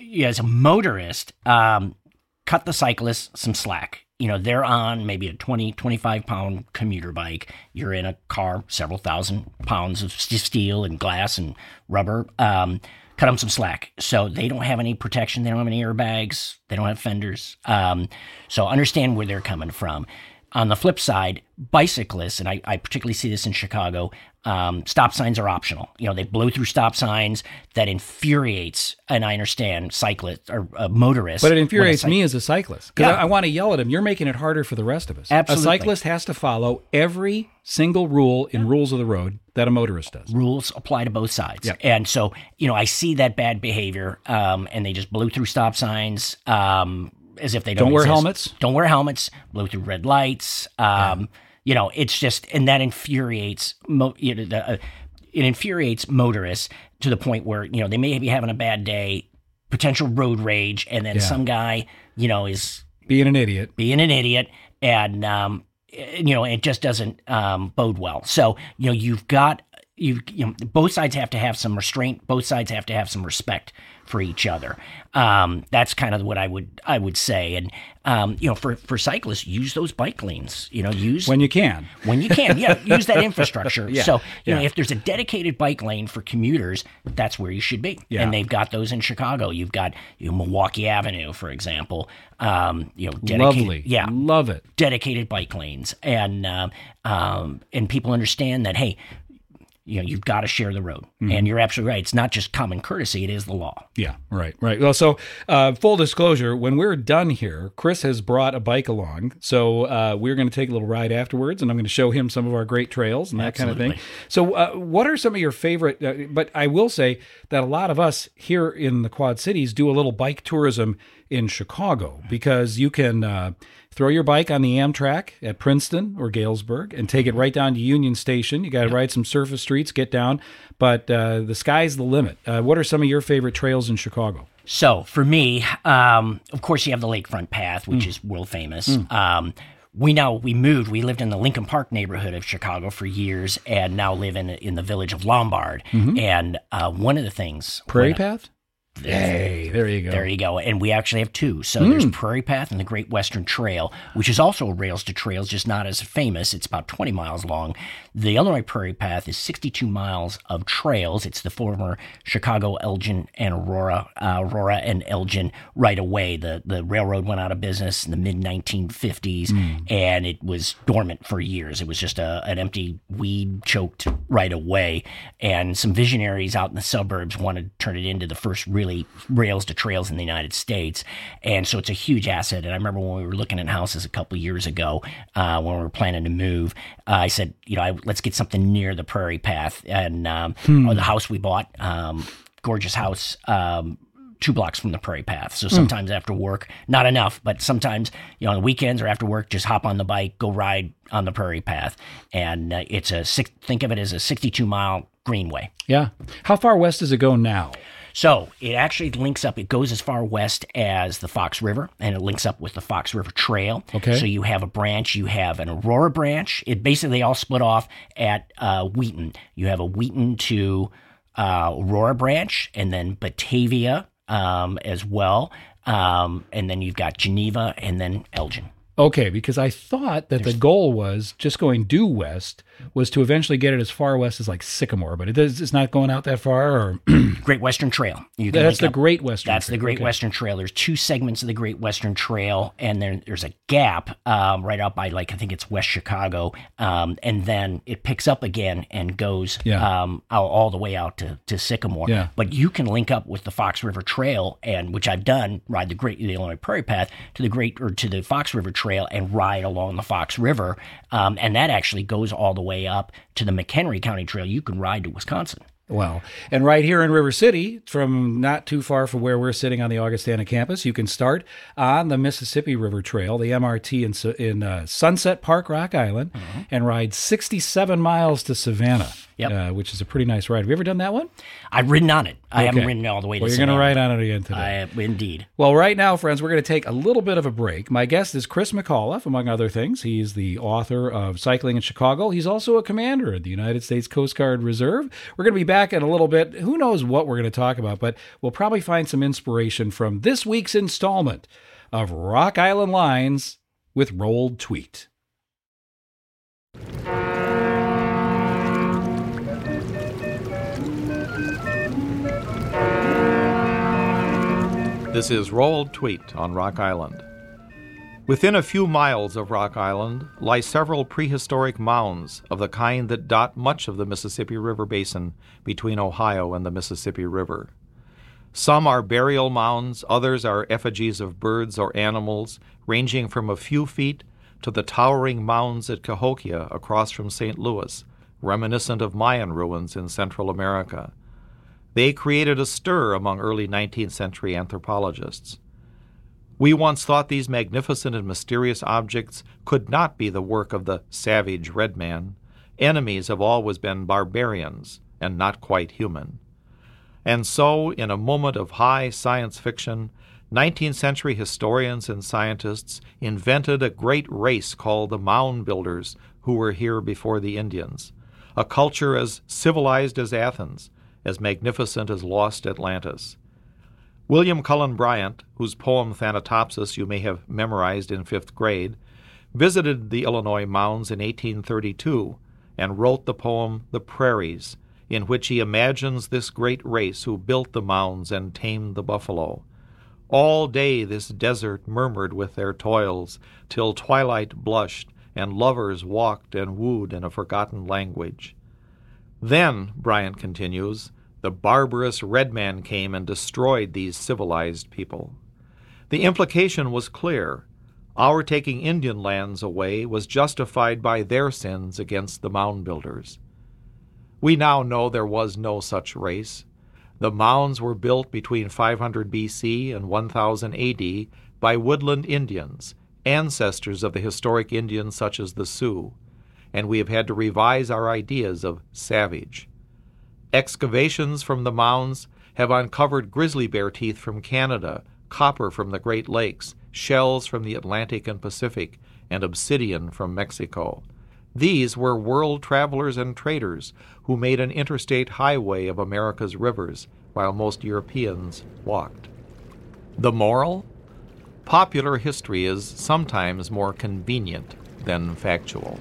as a motorist, um, cut the cyclists some slack. You know, they're on maybe a twenty, twenty-five pound commuter bike. You're in a car, several thousand pounds of steel and glass and rubber. Um, cut them some slack. So they don't have any protection. They don't have any airbags. They don't have fenders. Um, so understand where they're coming from. On the flip side, bicyclists, and I, I particularly see this in Chicago, um, stop signs are optional. You know, they blow through stop signs. That infuriates, and I understand, cyclists or uh, motorists. But it infuriates me as a cyclist because Yeah. I, I want to yell at him. You're making it harder for the rest of us. Absolutely. A cyclist has to follow every single rule in rules of the road that a motorist does. Rules apply to both sides. Yeah. And so, you know, I see that bad behavior, um, and they just blow through stop signs um, as if they don't Don't wear exist. helmets. Don't wear helmets, blow through red lights. Um, You know, it's just, and that infuriates, mo- you know, the, uh, it infuriates motorists to the point where, you know, they may be having a bad day, potential road rage, and then Yeah. some guy, you know, is Being an idiot. being an idiot, and um, you know, it just doesn't um, bode well. So, you know, you've got you you know, both sides have to have some restraint. Both sides have to have some respect for each other. Um, that's kind of what I would I would say. And um, you know, for for cyclists, use those bike lanes. You know, use When you can. when you can, yeah, use that infrastructure. Yeah, So, you know, yeah. if there's a dedicated bike lane for commuters, that's where you should be. Yeah. And they've got those in Chicago. You've got you know, Milwaukee Avenue, for example. Um, you know, dedicated, Lovely. yeah, Love it. dedicated bike lanes, and um, um, and people understand that. Hey, you know, you've got to share the road, Mm-hmm. and you're absolutely right. It's not just common courtesy; it is the law. Yeah, right, right. Well, so uh, full disclosure, when we're done here, Chris has brought a bike along. So uh, we're going to take a little ride afterwards, and I'm going to show him some of our great trails and that Absolutely. kind of thing. So uh, what are some of your favorite, uh, but I will say that a lot of us here in the Quad Cities do a little bike tourism in Chicago because you can uh, throw your bike on the Amtrak at Princeton or Galesburg and take it right down to Union Station. You got to ride some surface streets, get down, but uh, the sky's the limit. Uh, what are some of your favorite trails in Chicago? So for me, um, of course, you have the Lakefront Path, Mm. which is world famous. Um, we now we moved. We lived in the Lincoln Park neighborhood of Chicago for years, and now live in in the village of Lombard. And uh, one of the things Mm-hmm. Prairie when- Path? Hey, there you go. There you go. And we actually have two. So there's Prairie Path and the Great Western Trail, which is also a rails to trails, just not as famous. It's about twenty miles long. The Illinois Prairie Path is sixty-two miles of trails. It's the former Chicago, Elgin, and Aurora, uh, Aurora and Elgin right away. The the railroad went out of business in the mid nineteen fifties, and it was dormant for years. It was just a, an empty weed choked right away. And some visionaries out in the suburbs wanted to turn it into the first really rails to trails in the United States. And so it's a huge asset. And I remember when we were looking at houses a couple of years ago, uh, when we were planning to move, uh, I said, you know, I, let's get something near the Prairie Path. And um, or the house we bought, um, gorgeous house, um, two blocks from the Prairie Path. So sometimes after work, not enough, but sometimes, you know, on the weekends or after work, just hop on the bike, go ride on the Prairie Path. And uh, it's a, six, think of it as a sixty-two mile greenway. Yeah. How far west does it go now? So it actually links up. It goes as far west as the Fox River, and it links up with the Fox River Trail. Okay. So you have a branch. You have an Aurora branch. It basically they all split off at uh, Wheaton. You have a Wheaton to uh, Aurora branch, and then Batavia um, as well, um, and then you've got Geneva, and then Elgin. Okay, because I thought that the goal was just going due west was to eventually get it as far west as like Sycamore, but it does, it's not going out that far. Or Great Western Trail. You can that's link the up- Great Western. That's the Trail. Great Okay. Western Trail. There's two segments of the Great Western Trail, and then there's a gap um, right out by, like, I think it's West Chicago, um, and then it picks up again and goes Yeah. um, all, all the way out to, to Sycamore. Yeah. But you can link up with the Fox River Trail, and which I've done, ride the Great the Illinois Prairie Path to the Great or to the Fox River Trail and ride along the Fox River, um, and that actually goes all the way up to the McHenry County Trail. You can ride to Wisconsin. Well, and right here in River City, from not too far from where we're sitting on the Augustana campus, you can start on the Mississippi River Trail, the M R T in, in uh, Sunset Park, Rock Island, and ride sixty-seven miles to Savannah. Yep. uh, which is a pretty nice ride. Have you ever done that one? I've ridden on it. I Okay. haven't ridden all the way to Well, you're Savannah. going to ride on it again today. I, indeed. Well, right now, friends, we're going to take a little bit of a break. My guest is Chris McAuliffe, among other things. He's the author of Cycling in Chicago. He's also a commander at the United States Coast Guard Reserve. We're going to be back in a little bit. Who knows what we're going to talk about, but we'll probably find some inspiration from this week's installment of Rock Island Lines with Rolled Tweet. This is Rolled Tweet on Rock Island. Within a few miles of Rock Island lie several prehistoric mounds of the kind that dot much of the Mississippi River basin between Ohio and the Mississippi River. Some are burial mounds, others are effigies of birds or animals, ranging from a few feet to the towering mounds at Cahokia across from Saint Louis, reminiscent of Mayan ruins in Central America. They created a stir among early nineteenth century anthropologists. We once thought these magnificent and mysterious objects could not be the work of the savage red man. Enemies have always been barbarians and not quite human. And so, in a moment of high science fiction, nineteenth century historians and scientists invented a great race called the Mound Builders, who were here before the Indians, a culture as civilized as Athens, as magnificent as lost Atlantis. William Cullen Bryant, whose poem Thanatopsis you may have memorized in fifth grade, visited the Illinois mounds in eighteen thirty-two and wrote the poem The Prairies, in which he imagines this great race who built the mounds and tamed the buffalo. All day this desert murmured with their toils, till twilight blushed, and lovers walked and wooed in a forgotten language. Then, Bryant continues, the barbarous red man came and destroyed these civilized people. The implication was clear. Our taking Indian lands away was justified by their sins against the mound builders. We now know there was no such race. The mounds were built between five hundred B C and one thousand A D by woodland Indians, ancestors of the historic Indians such as the Sioux, and we have had to revise our ideas of savage. Excavations from the mounds have uncovered grizzly bear teeth from Canada, copper from the Great Lakes, shells from the Atlantic and Pacific, and obsidian from Mexico. These were world travelers and traders who made an interstate highway of America's rivers, while most Europeans walked. The moral? Popular history is sometimes more convenient than factual.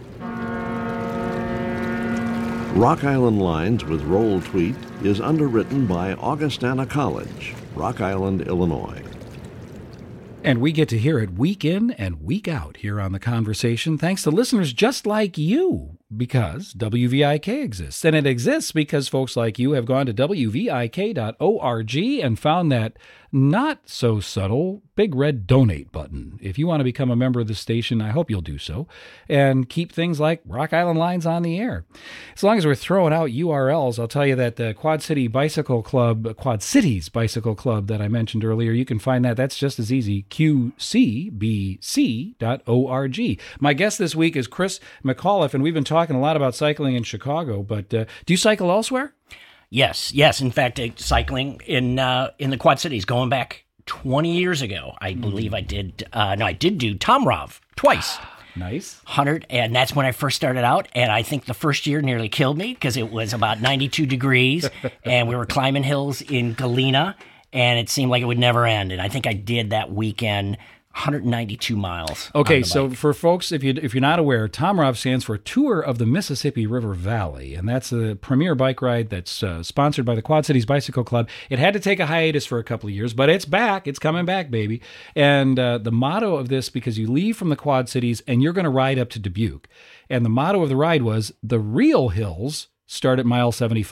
Rock Island Lines with Roll Tweet is underwritten by Augustana College, Rock Island, Illinois. And we get to hear it week in and week out here on The Conversation, thanks to listeners just like you, because W V I K exists. And it exists because folks like you have gone to W V I K dot org and found that not so subtle big red donate button. If you want to become a member of the station, I hope you'll do so, and keep things like Rock Island Lines on the air. As long as we're throwing out U R Ls, I'll tell you that the Quad City Bicycle Club, Quad Cities Bicycle Club that I mentioned earlier, you can find that. That's just as easy, Q C B C dot org. My guest this week is Chris McAuliffe, and we've been talking a lot about cycling in Chicago, but uh, do you cycle elsewhere? Yes, yes. In fact, uh, cycling in uh, in the Quad Cities, going back twenty years ago, I mm. believe I did. Uh, no, I did do Tomrov twice. Nice. one hundred, and that's when I first started out, and I think the first year nearly killed me because it was about ninety-two degrees, and we were climbing hills in Galena, and it seemed like it would never end, and I think I did that weekend one hundred ninety-two miles. Okay, so for folks, if you if you're not aware, Tomrov stands for Tour of the Mississippi River Valley, and that's the premier bike ride that's uh, sponsored by the Quad Cities Bicycle Club. It had to take a hiatus for a couple of years, but it's back. It's coming back, baby. And uh, the motto of this, because you leave from the Quad Cities and you're going to ride up to Dubuque, and the motto of the ride was, the real hills start at mile seventy-five.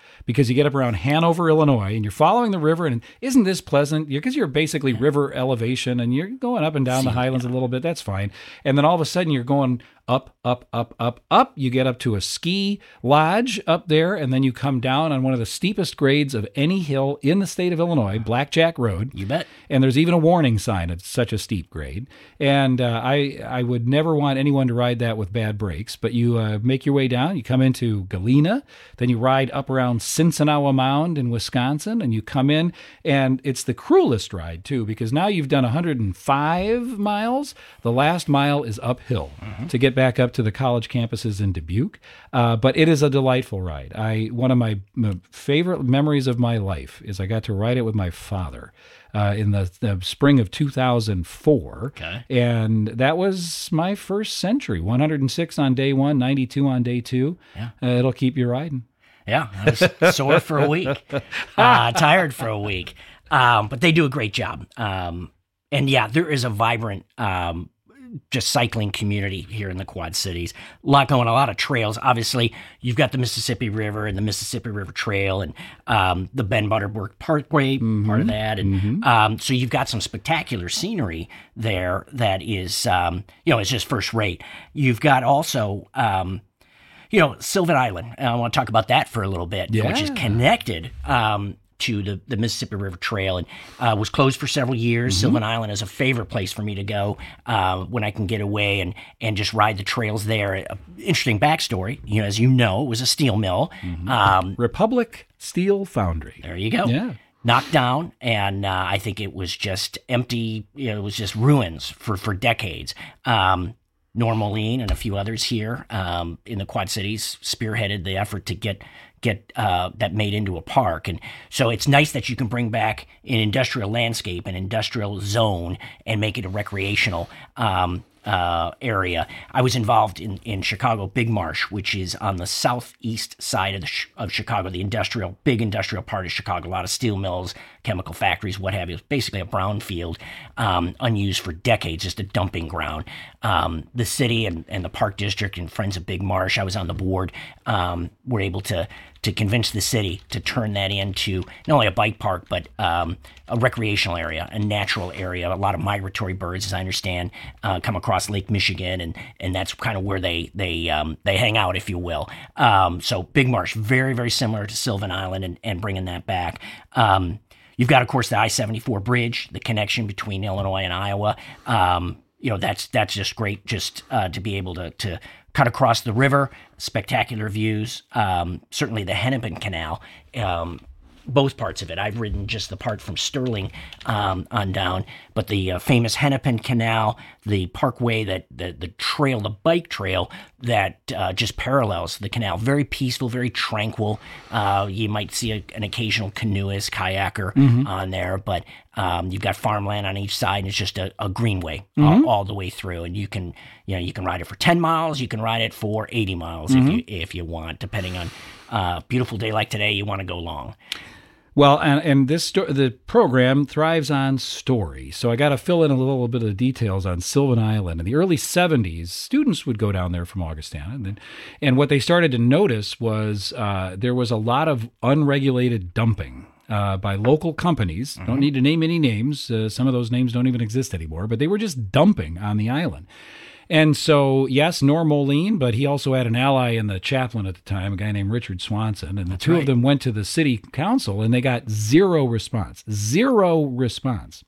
because you get up around Hanover, Illinois, and you're following the river. And isn't this pleasant? Because you're basically river elevation, and you're going up and down the highlands a little bit. That's fine. And then all of a sudden, you're going up, up, up, up, up. You get up to a ski lodge up there, and then you come down on one of the steepest grades of any hill in the state of Illinois, Blackjack Road. You bet. And there's even a warning sign at such a steep grade. And uh, I I would never want anyone to ride that with bad brakes, but you uh, make your way down, you come into Galena, then you ride up around Sinsinawa Mound in Wisconsin, and you come in, and it's the cruelest ride, too, because now you've done one hundred five miles. The last mile is uphill mm-hmm. to get back up to the college campuses in Dubuque. Uh, but it is a delightful ride. I One of my, my favorite memories of my life is I got to ride it with my father. Uh, in the, the spring of two thousand four. Okay. And that was my first century. one hundred six on day one, ninety-two on day two. Yeah. Uh, it'll keep you riding. Yeah. I was sore for a week, uh, tired for a week. Um, but they do a great job. Um, and yeah, there is a vibrant um, just cycling community here in the Quad Cities. A lot going, a lot of trails. Obviously, you've got the Mississippi River and the Mississippi River Trail and um, the Ben Butterworth Parkway, mm-hmm. part of that. And mm-hmm. um, so you've got some spectacular scenery there that is, um, you know, it's just first rate. You've got also, um, you know, Sylvan Island. And I want to talk about that for a little bit, yeah. which is connected um, to the, the Mississippi River Trail and uh, was closed for several years. Mm-hmm. Sylvan Island is a favorite place for me to go uh, when I can get away and, and just ride the trails there. Uh, interesting backstory. You know, as you know, it was a steel mill. Mm-hmm. Um, Republic Steel Foundry. There you go. Yeah. Knocked down, and uh, I think it was just empty. You know, it was just ruins for, for decades. Um, Norm Moline and a few others here um, in the Quad Cities spearheaded the effort to get get uh, that made into a park. And so it's nice that you can bring back an industrial landscape, an industrial zone, and make it a recreational um, uh, area. I was involved in, in Chicago Big Marsh, which is on the southeast side of, the, of Chicago, the industrial, big industrial part of Chicago, a lot of steel mills, chemical factories, what have you. It's basically a brownfield, um, unused for decades, just a dumping ground. Um, the city and, and the Park District and Friends of Big Marsh, I was on the board, um, were able to to convince the city to turn that into not only a bike park, but um, a recreational area, a natural area. A lot of migratory birds, as I understand, uh, come across Lake Michigan, and and that's kind of where they they um, they hang out, if you will. Um, so Big Marsh, very, very similar to Sylvan Island, and, and bringing that back. Um, you've got, of course, the I seventy-four bridge, the connection between Illinois and Iowa. Um, you know, that's that's just great, just uh, to be able to to cut across the river, spectacular views. Um, certainly the Hennepin Canal, um, both parts of it. I've ridden just the part from Sterling um, on down, but the uh, famous Hennepin Canal, the parkway, that the, the trail, the bike trail that uh, just parallels the canal. Very peaceful, very tranquil. Uh, you might see a, an occasional canoeist, kayaker mm-hmm. on there, but um, you've got farmland on each side, and it's just a, a greenway mm-hmm. all, all the way through. And you can, you know, you can ride it for ten miles, you can ride it for eighty miles mm-hmm. if you if you want, depending on uh, beautiful day like today, you want to go long. Well, and, and this sto- the program thrives on story, so I got to fill in a little bit of details on Sylvan Island. In the early seventies, students would go down there from Augustana, and, and what they started to notice was uh, there was a lot of unregulated dumping uh, by local companies. Mm-hmm. Don't need to name any names. Uh, some of those names don't even exist anymore, but they were just dumping on the island. And so, yes, Norm Moline, but he also had an ally in the chaplain at the time, a guy named Richard Swanson. And the That's two right. of them went to the city council, and they got zero response. Zero response.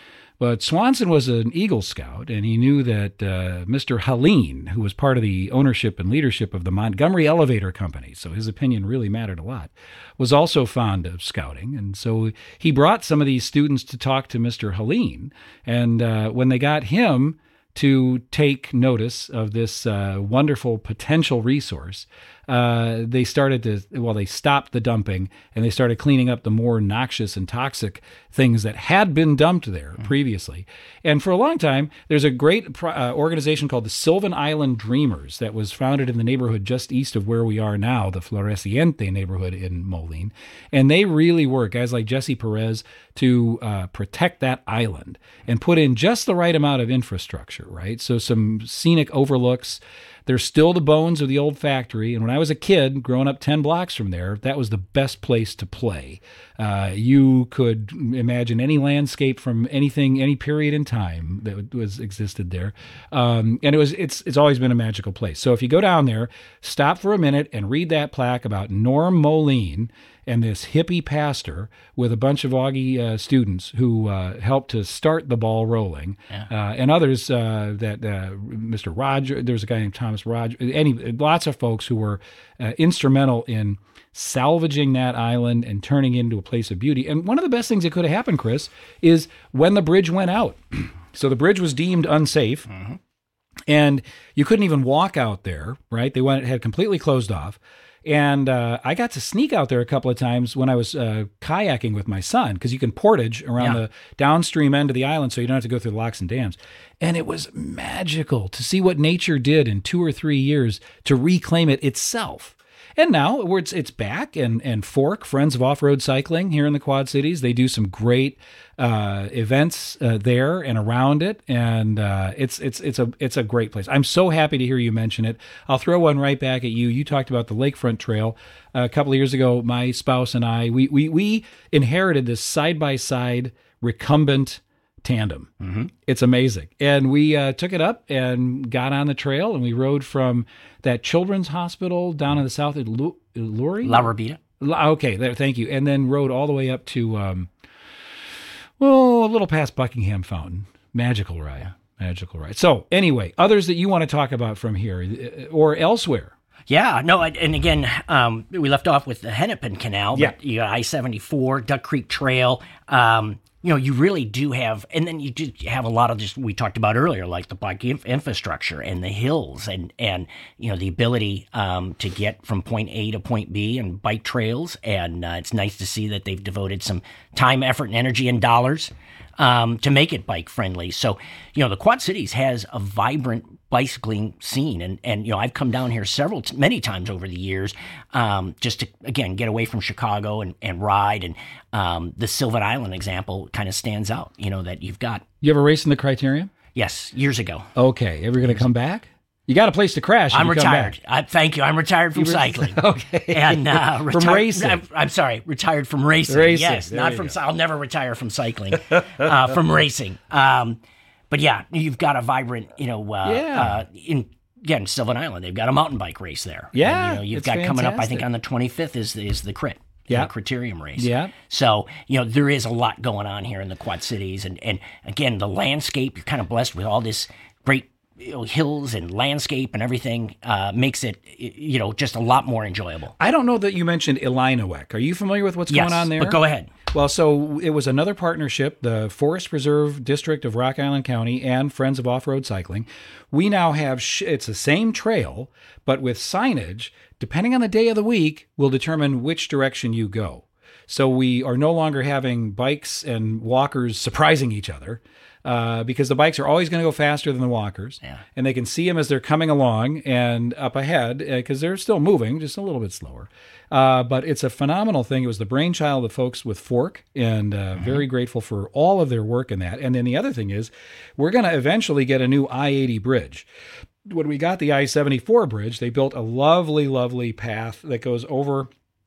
But Swanson was an Eagle Scout, and he knew that uh, Mister Helene, who was part of the ownership and leadership of the Montgomery Elevator Company, so his opinion really mattered a lot, was also fond of scouting. And so he brought some of these students to talk to Mister Helene. And uh, when they got him to take notice of this uh, wonderful potential resource, uh, they started to, well, they stopped the dumping, and they started cleaning up the more noxious and toxic things that had been dumped there mm-hmm. previously. And for a long time, there's a great uh, organization called the Sylvan Island Dreamers that was founded in the neighborhood just east of where we are now, the Floreciente neighborhood in Moline. And they really work, guys like Jesse Perez, to uh, protect that island and put in just the right amount of infrastructure, right? So some scenic overlooks. There's still the bones of the old factory. And when I was a kid, growing up ten blocks from there, that was the best place to play. Uh, you could imagine any landscape from anything, any period in time that was existed there. Um, and it was it's it's always been a magical place. So if you go down there, stop for a minute and read that plaque about Norm Moline and this hippie pastor with a bunch of Augie uh, students who uh, helped to start the ball rolling, yeah. uh, and others uh, that uh, Mister Roger, there's a guy named Thomas Roger, any lots of folks who were uh, instrumental in salvaging that island and turning it into a place of beauty. And one of the best things that could have happened, Chris, is when the bridge went out. So the bridge was deemed unsafe, mm-hmm. and you couldn't even walk out there, right? They went had completely closed off. And uh, I got to sneak out there a couple of times when I was uh, kayaking with my son, because you can portage around yeah. the downstream end of the island so you don't have to go through the locks and dams. And it was magical to see what nature did in two or three years to reclaim it itself. And now it's it's back, and and Fork, Friends of Off-Road Cycling here in the Quad Cities, they do some great uh, events uh, there and around it, and uh, it's it's it's a it's a great place. I'm so happy to hear you mention it. I'll throw one right back at you. You talked about the Lakefront Trail uh, a couple of years ago. My spouse and I, we we we inherited this side by side recumbent tandem. Mm-hmm. It's amazing. And we uh, took it up and got on the trail, and we rode from that children's hospital down in the south at Lu- Lurie? La Rabida. Okay, there, thank you. And then rode all the way up to, um, well, a little past Buckingham Fountain. Magical ride. Magical ride. So anyway, others that you want to talk about from here or elsewhere? Yeah, no, and again, um, we left off with the Hennepin Canal, but yeah. you got I seventy-four, Duck Creek Trail. Um, you know, you really do have, and then you do have a lot of just, we talked about earlier, like the bike inf- infrastructure and the hills and, and, you know, the ability um, to get from point A to point B and bike trails. And uh, it's nice to see that they've devoted some time, effort, and energy and dollars um, to make it bike friendly. So, you know, the Quad Cities has a vibrant bicycling scene. And, and you know, I've come down here several, t- many times over the years um, just to, again, get away from Chicago and, and ride. And um, the Sylvan Island example kind of stands out, you know, that you've got. You ever raced in the Criterium? Yes, years ago. Okay. Ever going to come back? You got a place to crash. I'm retired. I, thank you. I'm retired from re- cycling. Okay. And uh, reti- from racing. I'm, I'm sorry, retired from racing. Racing. Yes, There not you from. go. I'll never retire from cycling. uh, from racing. Um, but yeah, you've got a vibrant, you know, uh, Yeah. uh, in again Sylvan Island. They've got a mountain bike race there. Yeah, And, you know, you've it's got coming up. I think fantastic. on the twenty-fifth is is the crit. Yeah. The Criterium race. Yeah. So, you know, there is a lot going on here in the Quad Cities. And, and again, the landscape, you're kind of blessed with all this great, you know, hills and landscape and everything uh, makes it, you know, just a lot more enjoyable. I don't know that you mentioned Illinois. Are you familiar with what's Yes, going on there? but go ahead. Well, so it was another partnership, the Forest Preserve District of Rock Island County and Friends of Off-Road Cycling. We now have, sh- it's the same trail, but with signage, depending on the day of the week, will determine which direction you go. So we are no longer having bikes and walkers surprising each other. Uh, because the bikes are always going to go faster than the walkers, Yeah. and they can see them as they're coming along and up ahead because uh, they're still moving, just a little bit slower. Uh, but it's a phenomenal thing. It was the brainchild of folks with Fork, and uh, mm-hmm. very grateful for all of their work in that. And then the other thing is, we're going to eventually get a new I eighty bridge. When we got the I seventy-four bridge, they built a lovely, lovely path that goes over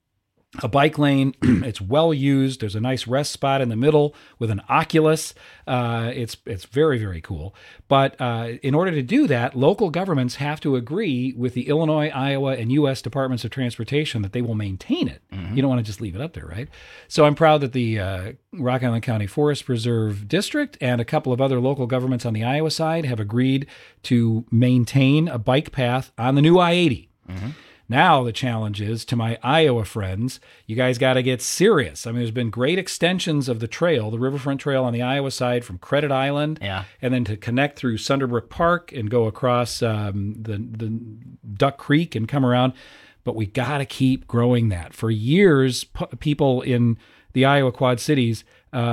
a bike lane. It's well used. There's a nice rest spot in the middle with an Oculus. Uh, it's it's very, very cool. But uh, in order to do that, local governments have to agree with the Illinois, Iowa, and U S Departments of Transportation that they will maintain it. Mm-hmm. You don't want to just leave it up there, right? So I'm proud that the uh, Rock Island County Forest Preserve District and a couple of other local governments on the Iowa side have agreed to maintain a bike path on the new I eighty. Mm-hmm. Now the challenge is to my Iowa friends, you guys got to get serious. I mean, there's been great extensions of the trail, the Riverfront Trail on the Iowa side from Credit Island, yeah. and then to connect through Sunderbrook Park and go across um, the, the Duck Creek and come around. But we got to keep growing that. For years, p- people in the Iowa Quad Cities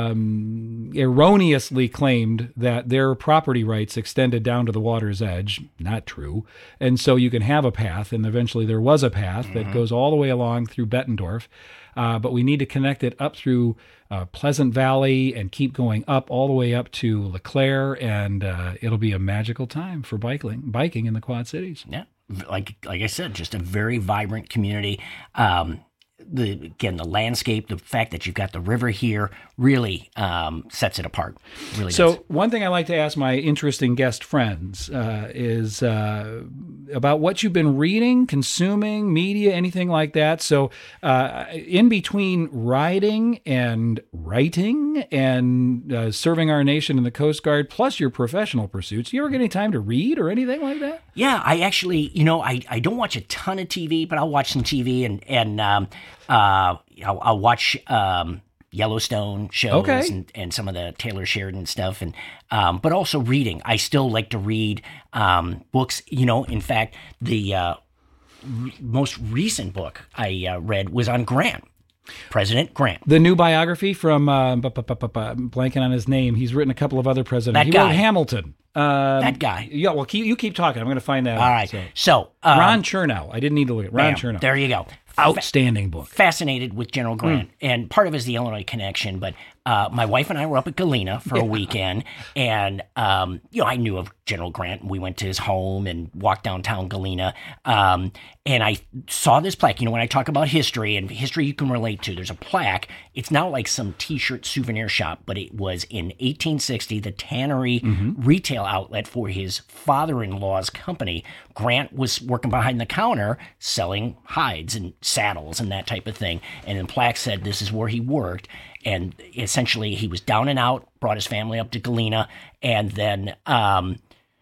um, erroneously claimed that their property rights extended down to the water's edge. Not true. And so you can have a path, and eventually there was a path mm-hmm. that goes all the way along through Bettendorf. Uh, but we need to connect it up through uh, Pleasant Valley and keep going up all the way up to LeClaire, and uh, it'll be a magical time for biking, biking in the Quad Cities. Yeah. like like I said, just a very vibrant community. Um, the again, the landscape, the fact that you've got the river here really um, sets it apart. Really. So does. One thing I like to ask my interesting guest friends uh, is uh, about what you've been reading, consuming, media, anything like that. So uh, in between riding and writing and uh, serving our nation in the Coast Guard, plus your professional pursuits, do you ever get any time to read or anything like that? Yeah, I actually, you know, I, I don't watch a ton of T V, but I'll watch some T V and and um, uh, I'll, I'll watch um, Yellowstone shows Okay. and, and some of the Taylor Sheridan stuff, and um, but also reading. I still like to read um, books. You know, in fact, the uh, r- most recent book I uh, read was on Grant, President Grant. The new biography from, uh, bu- bu- bu- bu- bu- I'm blanking on his name. He's written a couple of other presidents. That he guy. wrote Hamilton. Um, That guy. Yeah, well, keep, you keep talking. I'm going to find that All out. right, So. so uh, Ron Chernow. I didn't need to look at Ron bam, Chernow. there you go. Outstanding book. Fascinated with General Grant, and part of it is the Illinois connection. But uh, my wife and I were up at Galena for a weekend, and um, you know I knew of General Grant. And we went to his home and walked downtown Galena, um, and I saw this plaque. You know, when I talk about history and history you can relate to, there's a plaque. It's not like some T-shirt souvenir shop, but it was in eighteen sixty the tannery retail outlet for his father-in-law's company. Grant was working behind the counter selling hides and saddles and that type of thing. And the plaque said this is where he worked. And essentially he was down and out, brought his family up to Galena, and then um,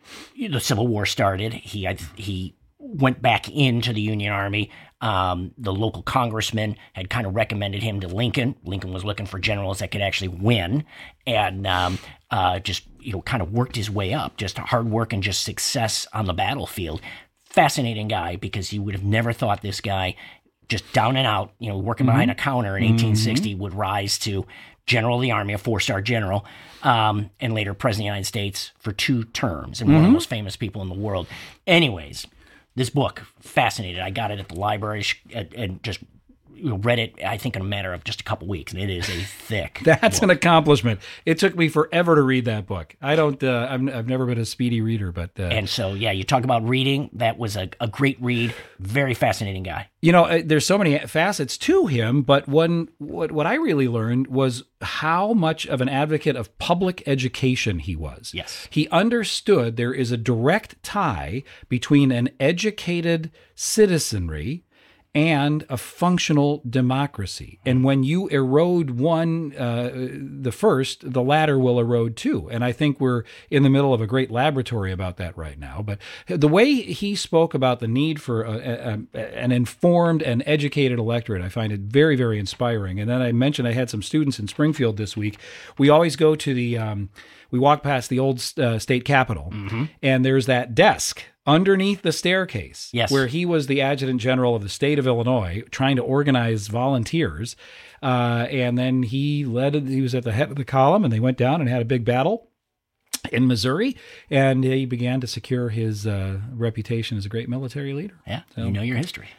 the Civil War started. He he went back into the Union Army. Um, the local congressman had kind of recommended him to Lincoln. Lincoln was looking for generals that could actually win, and um, uh, just you know kind of worked his way up. Just hard work and just success on the battlefield. Fascinating guy, because you would have never thought this guy, just down and out, you know, working behind a counter in eighteen sixty, would rise to general of the Army, a four-star general, um, and later President of the United States for two terms, and one of the most famous people in the world. Anyways, this book, fascinated. I got it at the library and, and just you know, read it, I think, in a matter of just a couple weeks, and it is a thick That's book. an accomplishment. It took me forever to read that book. I don't. Uh, I've, I've never been a speedy reader, but uh, And so, yeah, you talk about reading. That was a, a great read. Very fascinating guy. you know, uh, there's so many facets to him. But one, what what I really learned was how much of an advocate of public education he was. Yes. He understood there is a direct tie between an educated citizenry and a functional democracy. And when you erode one, uh, the first, the latter will erode too. And I think we're in the middle of a great laboratory about that right now. But the way he spoke about the need for a, a, a, an informed and educated electorate, I find it very, very inspiring. And then I mentioned I had some students in Springfield this week. We always go to the, um, we walk past the old uh, state capitol, and there's that desk underneath the staircase, Yes. where he was the adjutant general of the state of Illinois, trying to organize volunteers. Uh, and then he led, he was at the head of the column, and they went down and had a big battle in Missouri. And he began to secure his uh, reputation as a great military leader. Yeah, So- you know your history.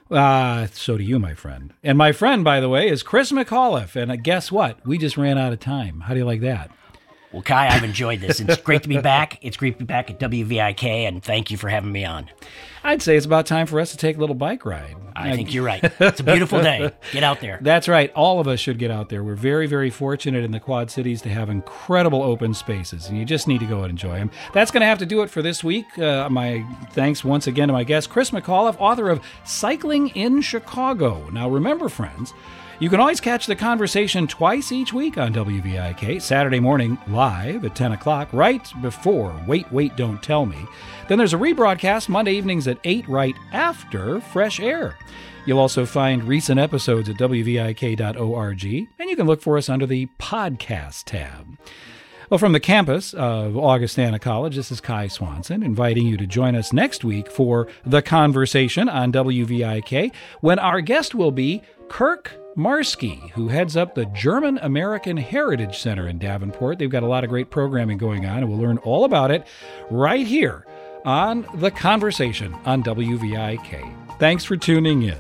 Uh, so do you, my friend. And my friend, by the way, is Chris McAuliffe. And uh, guess what? We just ran out of time. How do you like that? Well, Kai, I've enjoyed this. It's great to be back. It's great to be back at W V I K, and thank you for having me on. I'd say it's about time for us to take a little bike ride. I think you're right. It's a beautiful day. Get out there. That's right. All of us should get out there. We're very, very fortunate in the Quad Cities to have incredible open spaces, and you just need to go and enjoy them. That's going to have to do it for this week. Uh, my thanks once again to my guest, Chris McAuliffe, author of Cycling in Chicago. Now, remember, friends, you can always catch the conversation twice each week on W V I K, Saturday morning live at ten o'clock, right before Wait, Wait, Don't Tell Me. Then there's a rebroadcast Monday evenings at eight, right after Fresh Air. You'll also find recent episodes at W V I K dot org, and you can look for us under the podcast tab. Well, from the campus of Augustana College, this is Kai Swanson, inviting you to join us next week for The Conversation on W V I K, when our guest will be Kirk Marski, who heads up the German American Heritage Center in Davenport. They've got a lot of great programming going on, and we'll learn all about it right here on The Conversation on W V I K. Thanks for tuning in.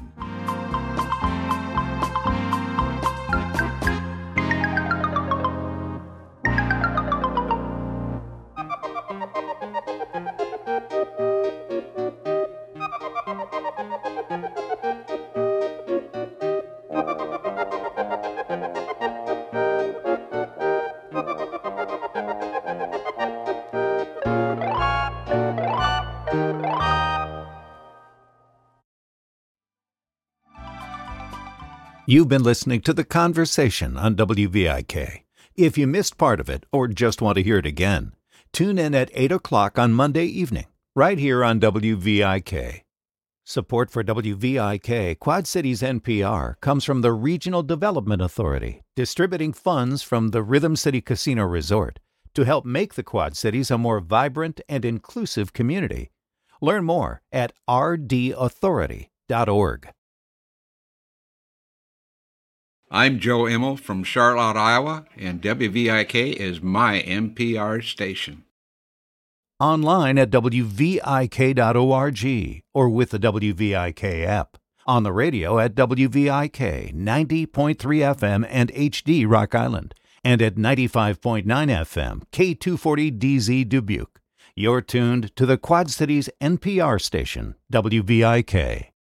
You've been listening to The Conversation on W V I K. If you missed part of it or just want to hear it again, tune in at eight o'clock on Monday evening, right here on W V I K. Support for W V I K Quad Cities N P R comes from the Regional Development Authority, distributing funds from the Rhythm City Casino Resort to help make the Quad Cities a more vibrant and inclusive community. Learn more at r d authority dot org. I'm Joe Immel from Charlotte, Iowa, and W V I K is my N P R station. Online at w v i k dot org or with the W V I K app. On the radio at W V I K ninety point three F M and H D Rock Island, and at ninety-five point nine F M K two forty D Z Dubuque. You're tuned to the Quad Cities N P R station, W V I K.